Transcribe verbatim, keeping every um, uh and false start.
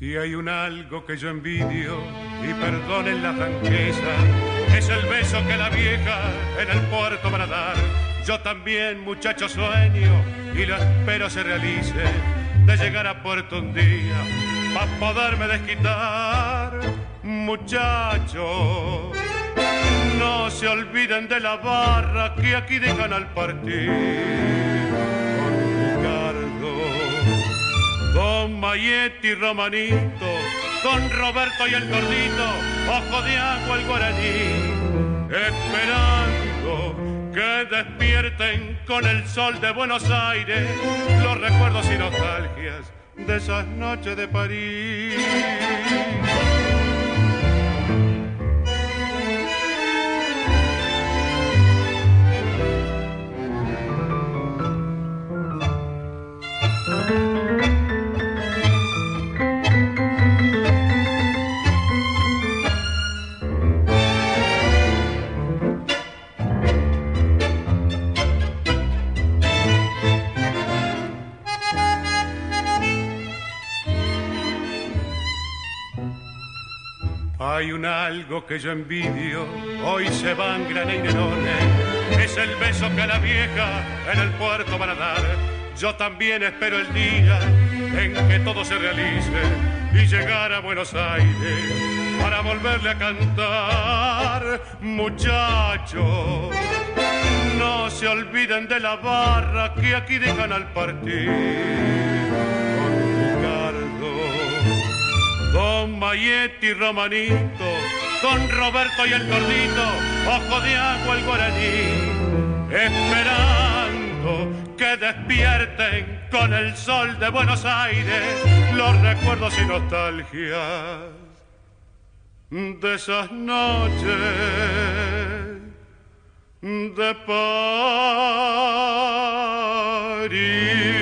Si hay un algo que yo envidio, y perdonen la franqueza, es el beso que la vieja en el puerto va a dar. Yo también, muchacho, sueño, y lo espero se realice, de llegar a puerto un día, para poderme desquitar. Muchachos, no se olviden de la barra que aquí dejan al partir. Con Ricardo, Don Mayetti, Romanito, Don Roberto y el gordito, Ojo de Agua, el guaraní, esperando que despierten con el sol de Buenos Aires los recuerdos y nostalgias de esas noches de París. Hay un algo que yo envidio, hoy se van graneinerones, es el beso que la vieja en el puerto van a dar. Yo también espero el día en que todo se realice y llegar a Buenos Aires para volverle a cantar. Muchachos, no se olviden de la barra que aquí dejan al partir. Don Mayetti, Romanito, Don Roberto y el gordito, Ojo de Agua, el guaraní, esperando que despierten con el sol de Buenos Aires los recuerdos y nostalgias de esas noches de París.